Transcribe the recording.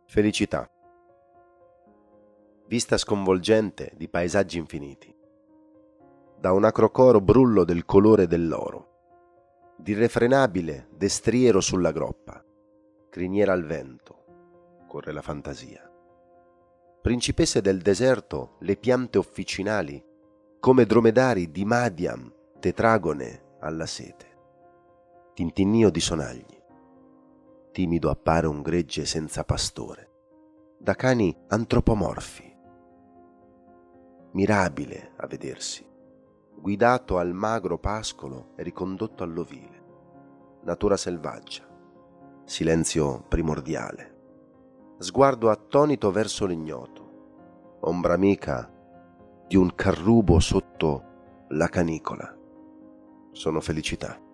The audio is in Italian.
Felicità. Vista sconvolgente di paesaggi infiniti. Da un acrocoro brullo del colore dell'oro. D'irrefrenabile destriero sulla groppa. Criniera al vento. Corre la fantasia. Principesse del deserto, le piante officinali, come dromedari di Madiam, tetragone alla sete. Tintinnio di sonagli. Timido appare un gregge senza pastore, da cani antropomorfi. Mirabile a vedersi, guidato al magro pascolo e ricondotto all'ovile. Natura selvaggia, silenzio primordiale, sguardo attonito verso l'ignoto, ombra amica di un carrubo sotto la canicola. Sono felicità.